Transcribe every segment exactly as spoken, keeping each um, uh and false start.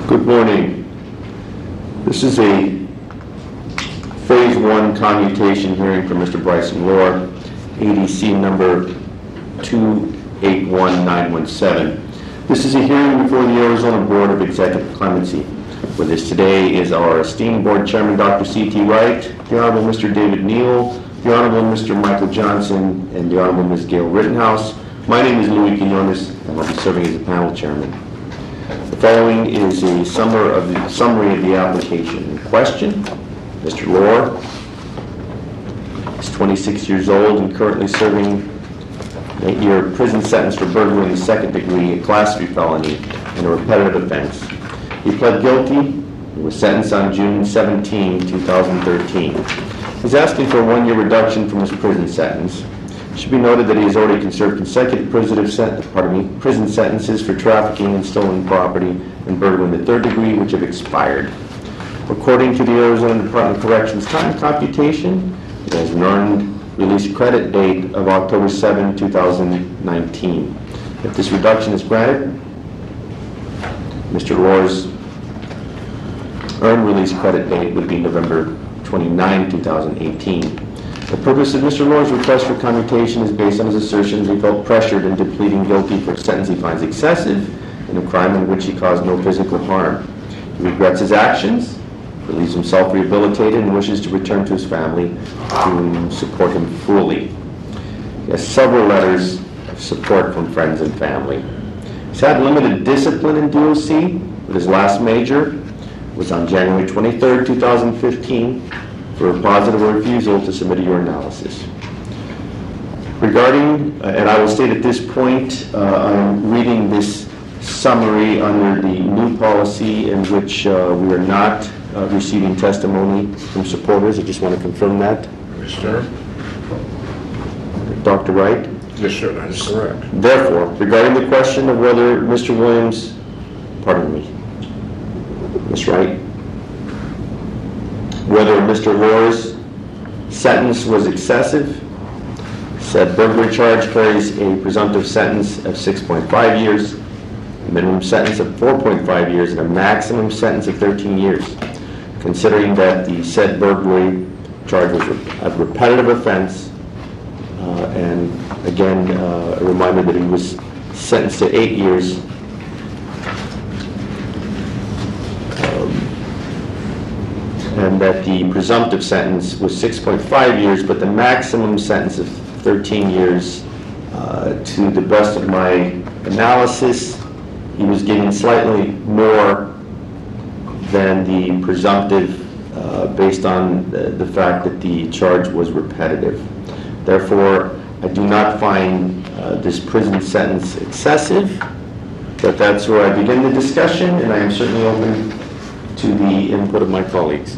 Good morning. This is a phase one commutation hearing for Mister Bryson Lohr, A D C number two eight one nine one seven. This is a hearing before the Arizona Board of Executive Clemency. With us today is our esteemed board chairman, Doctor C T Wright, the Honorable Mister David Neal, the Honorable Mister Michael Johnson, and the Honorable Miz Gail Rittenhouse. My name is Louis Quinones, and I'll be serving as the panel chairman. The following is a summary of the, summary of the application in question. Mister Lohr is twenty-six years old and currently serving an eight-year prison sentence for burglary in the second degree, a class three felony, and a repetitive offense. He pled guilty and was sentenced on June seventeenth, two thousand thirteen. He's asking for a one-year reduction from his prison sentence. It should be noted that he has already conserved consecutive prison, sent, pardon me, prison sentences for trafficking and stolen property and burglary in the third degree, which have expired. According to the Arizona Department of Corrections time computation, it has an earned release credit date of October seventh, two thousand nineteen. If this reduction is granted, Mister Lohr's earned release credit date would be November twenty-ninth, two thousand eighteen. The purpose of Mister Lohr's request for commutation is based on his assertions he felt pressured into pleading guilty for a sentence he finds excessive in a crime in which he caused no physical harm. He regrets his actions, believes himself rehabilitated, and wishes to return to his family to support him fully. He has several letters of support from friends and family. He's had limited discipline in D O C, but his last major was on January twenty-third, two thousand fifteen, for a positive refusal to submit a urinalysis. Regarding, uh, and I will state at this point, uh, I'm reading this summary under the new policy in which uh, we are not uh, receiving testimony from supporters. I just want to confirm that. Yes, sir. Doctor Wright? Yes, sir, that is correct. Therefore, regarding the question of whether Mister Williams, pardon me, Miz Wright, whether Mister Lohr's sentence was excessive, said burglary charge carries a presumptive sentence of six point five years, a minimum sentence of four point five years, and a maximum sentence of thirteen years. Considering that the said burglary charge was a repetitive offense, uh, and again, uh, a reminder that he was sentenced to eight years, and that the presumptive sentence was six point five years, but the maximum sentence of thirteen years, uh, to the best of my analysis, he was getting slightly more than the presumptive uh, based on the, the fact that the charge was repetitive. Therefore, I do not find uh, this prison sentence excessive, but that's where I begin the discussion, and I am certainly open to the input of my colleagues.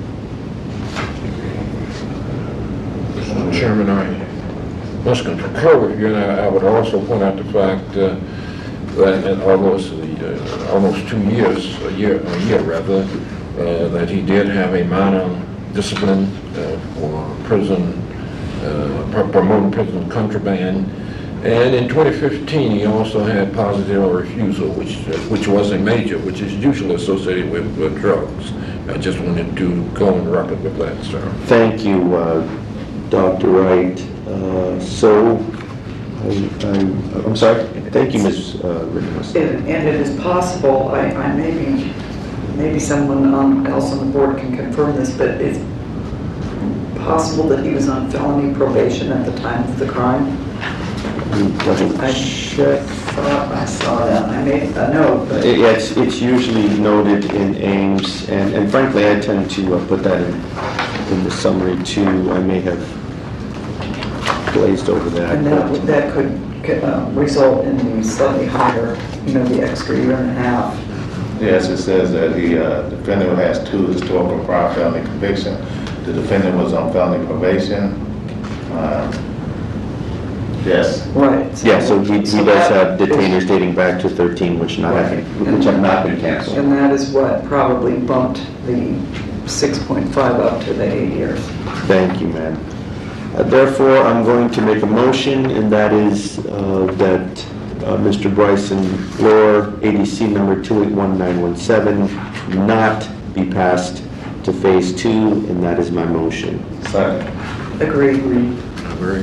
Mister Chairman, I must concur with you, and I, I would also point out the fact uh, that in almost the, uh, almost two years, a year, a year rather, uh, that he did have a minor discipline uh, for prison, uh, promoting prison contraband, and in twenty fifteen he also had positive refusal, which uh, which was a major, which is usually associated with, with drugs. I just wanted to go on record with that, sir. Thank you, uh, Doctor Wright. Uh, so, I, I, I'm sorry. Thank you, Miz Uh, Rittenhouse. And, and it is possible, I, I maybe, maybe someone on, else on the board can confirm this, but it's possible that he was on felony probation at the time of the crime. I Check. thought I saw that. I made a note. But It, it's, it's usually noted in Ames, and, and frankly, I tend to uh, put that in, in the summary too. I may have glazed over that. and that, would- that could, could uh, result in the slightly higher, you know, the extra year and a half. Yes, it says that the uh, defendant has two historical prior felony convictions. The defendant was on felony probation. Uh, Yes. Right. Yeah, so he, he so does that have is- detainers dating back to thirteen, which not Right. which have not been canceled. And that is what probably bumped the six point five up to the eight years. Thank you, ma'am. Uh, therefore, I'm going to make a motion, and that is uh, that uh, Mister Bryson Lohr, A D C number two eight one nine one seven, not be passed to phase two, and that is my motion. Second. Agree. Agree.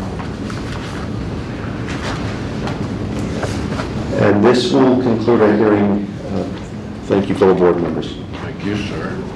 And this will conclude our hearing. Uh, Thank you, fellow board members. Thank you, sir.